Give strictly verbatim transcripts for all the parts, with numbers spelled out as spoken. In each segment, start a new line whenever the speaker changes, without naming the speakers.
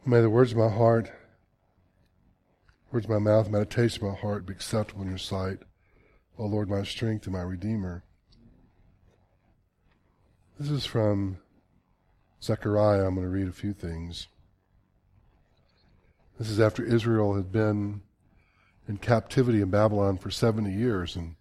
May the words of my heart, words of my mouth, meditation of my heart be acceptable in your sight, O Lord, my strength and my Redeemer. This is from Zechariah. I'm going to read a few things. This is after Israel had been in captivity in Babylon for seventy years, and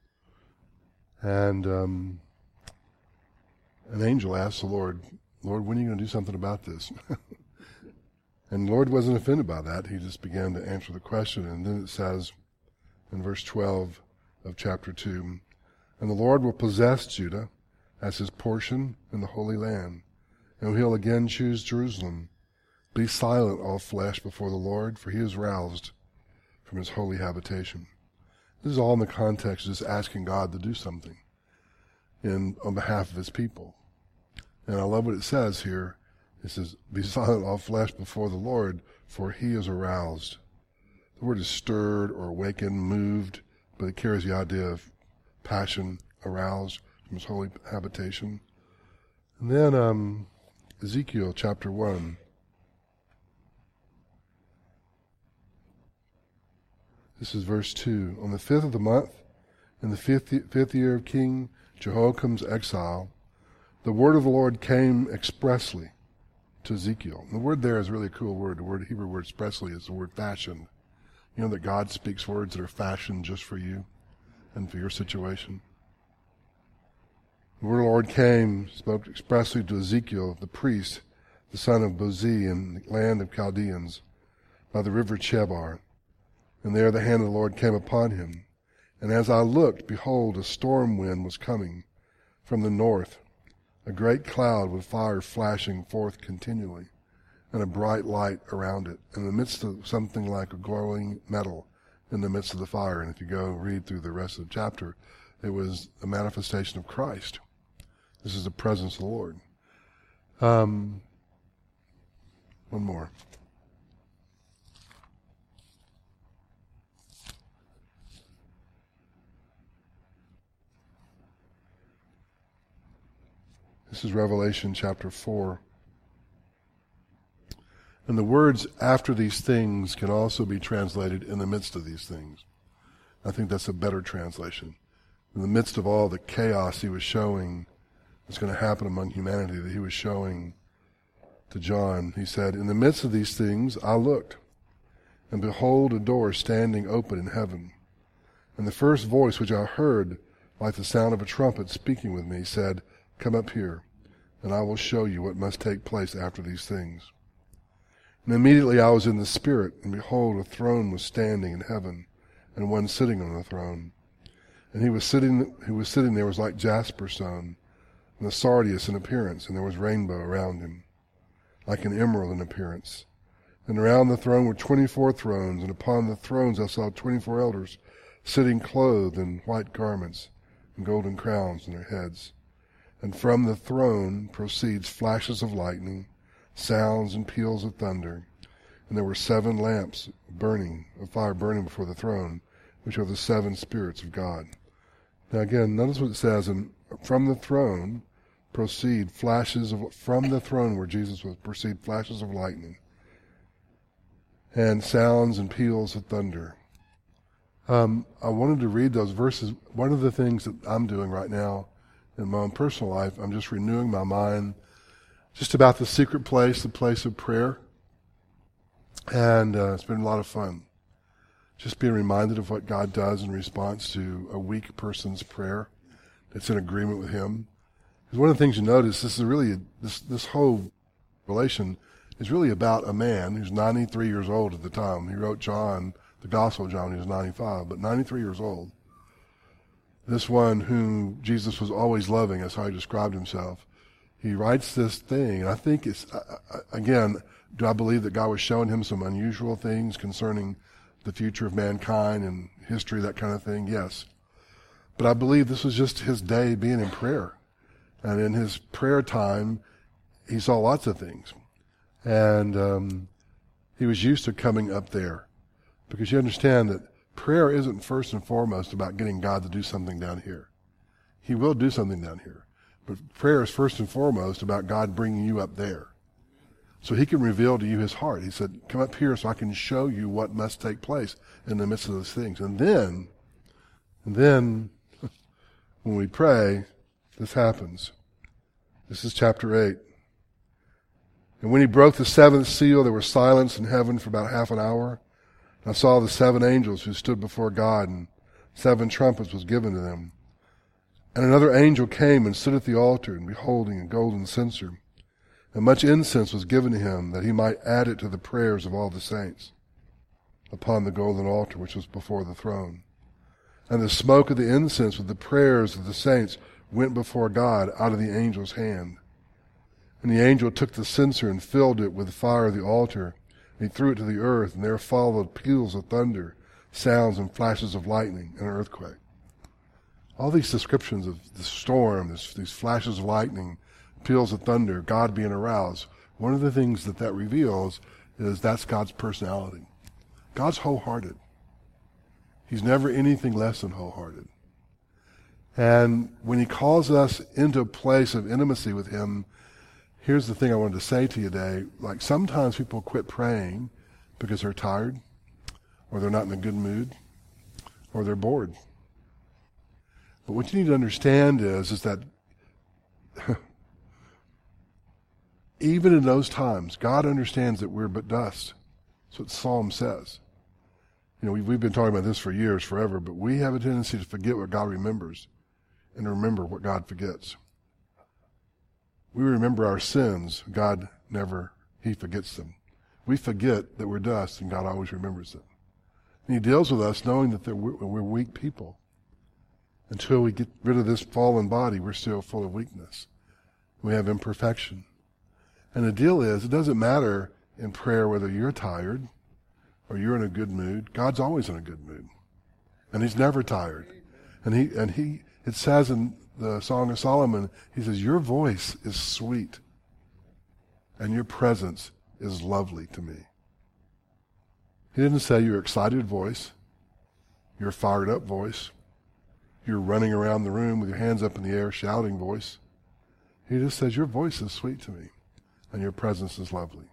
and um, an angel asked the Lord, Lord, when are you going to do something about this? And the Lord wasn't offended by that. He just began to answer the question. And then it says in verse twelve of chapter two, and the Lord will possess Judah as his portion in the Holy Land, and he'll again choose Jerusalem. Be silent, all flesh, before the Lord, for he is roused from his holy habitation. This is all in the context of just asking God to do something in on behalf of his people. And I love what it says here. It says, be silent, all flesh, before the Lord, for he is aroused. The word is stirred or awakened, moved, but it carries the idea of passion, aroused from his holy habitation. And then um, Ezekiel chapter one. This is verse two. On the fifth of the month, in the fifth, fifth year of King Jehoiakim's exile, the word of the Lord came expressly to Ezekiel. And the word there is really a cool word. The word, Hebrew word expressly is the word fashioned. You know that God speaks words that are fashioned just for you and for your situation. The word of the Lord came, spoke expressly to Ezekiel, the priest, the son of Buzi, in the land of Chaldeans, by the river Chebar. And there the hand of the Lord came upon him. And as I looked, behold, a storm wind was coming from the north, a great cloud with fire flashing forth continually, and a bright light around it, in the midst of something like a glowing metal in the midst of the fire. And if you go read through the rest of the chapter, it was a manifestation of Christ. This is the presence of the Lord. Um, one more. This is Revelation chapter four. And the words after these things can also be translated in the midst of these things. I think that's a better translation. In the midst of all the chaos he was showing that's going to happen among humanity, that he was showing to John, he said, in the midst of these things I looked, and behold, a door standing open in heaven. And the first voice which I heard, like the sound of a trumpet speaking with me, said, come up here, and I will show you what must take place after these things. And immediately I was in the Spirit, and behold, a throne was standing in heaven, and one sitting on the throne. And he was sitting, who was sitting there was like jasper stone, and a sardius in appearance, and there was rainbow around him, like an emerald in appearance. And around the throne were twenty-four thrones, and upon the thrones I saw twenty-four elders, sitting clothed in white garments, and golden crowns on their heads. And from the throne proceeds flashes of lightning, sounds and peals of thunder. And there were seven lamps burning, of fire burning before the throne, which are the seven spirits of God. Now again, notice what it says, and from the throne proceed flashes of, from the throne where Jesus was, proceed flashes of lightning, and sounds and peals of thunder. Um, I wanted to read those verses. One of the things that I'm doing right now in my own personal life, I'm just renewing my mind just about the secret place, the place of prayer. And uh, it's been a lot of fun. Just being reminded of what God does in response to a weak person's prayer that's in agreement with him. Because one of the things you notice, this is really, this, this whole relation is really about a man who's ninety-three years old at the time. He wrote John, the Gospel of John, when he was ninety-five, but ninety-three years old. This one whom Jesus was always loving, that's how he described himself. He writes this thing, and I think it's, again, do I believe that God was showing him some unusual things concerning the future of mankind and history, that kind of thing? Yes. But I believe this was just his day being in prayer. And in his prayer time, he saw lots of things. And um, he was used to coming up there. Because you understand that prayer isn't first and foremost about getting God to do something down here. He will do something down here. But prayer is first and foremost about God bringing you up there. So he can reveal to you his heart. He said, come up here so I can show you what must take place in the midst of those things. And then, and then, when we pray, this happens. This is chapter eight. And when he broke the seventh seal, there was silence in heaven for about half an hour. And I saw the seven angels who stood before God, and seven trumpets was given to them. And another angel came and stood at the altar, and beholding a golden censer. And much incense was given to him, that he might add it to the prayers of all the saints, upon the golden altar which was before the throne. And the smoke of the incense with the prayers of the saints went before God out of the angel's hand. And the angel took the censer and filled it with the fire of the altar, and he threw it to the earth, and there followed peals of thunder, sounds and flashes of lightning, and an earthquake. All these descriptions of the storm, this, these flashes of lightning, peals of thunder, God being aroused, one of the things that that reveals is that's God's personality. God's wholehearted. He's never anything less than wholehearted. And when he calls us into a place of intimacy with him, here's the thing I wanted to say to you today. Like sometimes people quit praying because they're tired, or they're not in a good mood, or they're bored. But what you need to understand is, is that even in those times, God understands that we're but dust. That's what Psalm says. You know, we've, we've been talking about this for years, forever, but we have a tendency to forget what God remembers and to remember what God forgets. We remember our sins. God never, he forgets them. We forget that we're dust, and God always remembers them. And he deals with us knowing that we're, we're weak people. Until we get rid of this fallen body, we're still full of weakness. We have imperfection. And the deal is, it doesn't matter in prayer whether you're tired or you're in a good mood. God's always in a good mood. And he's never tired. And he, and he, it says in the Song of Solomon, he says, your voice is sweet and your presence is lovely to me. He didn't say your excited voice, your fired up voice, your running around the room with your hands up in the air shouting voice. He just says, your voice is sweet to me and your presence is lovely.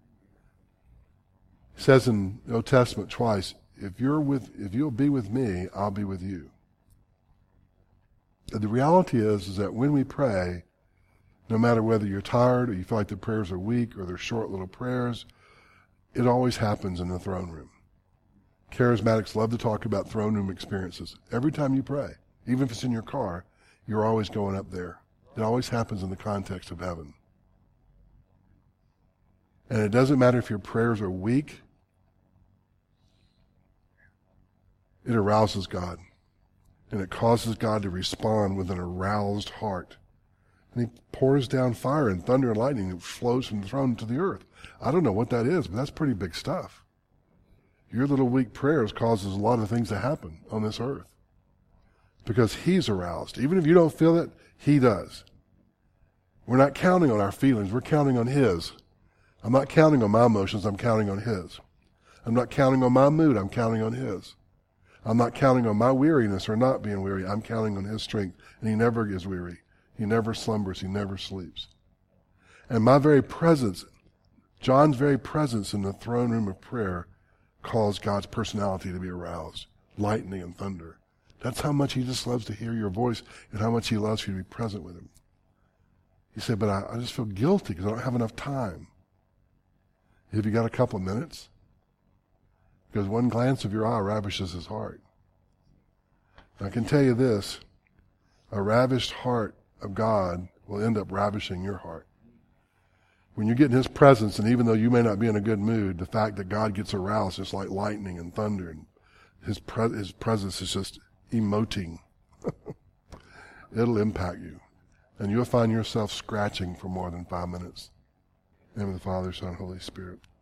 He says in the Old Testament twice, if you're with, if you'll be with me, I'll be with you. And the reality is, is that when we pray, no matter whether you're tired or you feel like the prayers are weak or they're short little prayers, it always happens in the throne room. Charismatics love to talk about throne room experiences. Every time you pray, even if it's in your car, you're always going up there. It always happens in the context of heaven. And it doesn't matter if your prayers are weak, it arouses God. And it causes God to respond with an aroused heart. And he pours down fire and thunder and lightning that flows from the throne to the earth. I don't know what that is, but that's pretty big stuff. Your little weak prayers causes a lot of things to happen on this earth. Because he's aroused. Even if you don't feel it, he does. We're not counting on our feelings. We're counting on his. I'm not counting on my emotions. I'm counting on his. I'm not counting on my mood. I'm counting on his. I'm not counting on my weariness or not being weary. I'm counting on his strength. And he never is weary. He never slumbers. He never sleeps. And my very presence, John's very presence in the throne room of prayer caused God's personality to be aroused. Lightning and thunder. That's how much he just loves to hear your voice and how much he loves for you to be present with him. He said, but I, I just feel guilty because I don't have enough time. Have you got a couple of minutes? Because one glance of your eye ravishes his heart. I can tell you this, a ravished heart of God will end up ravishing your heart. When you get in his presence, and even though you may not be in a good mood, the fact that God gets aroused is like lightning and thunder, and his, pre- his presence is just emoting. It'll impact you. And you'll find yourself scratching for more than five minutes. In the name of the Father, Son, and Holy Spirit.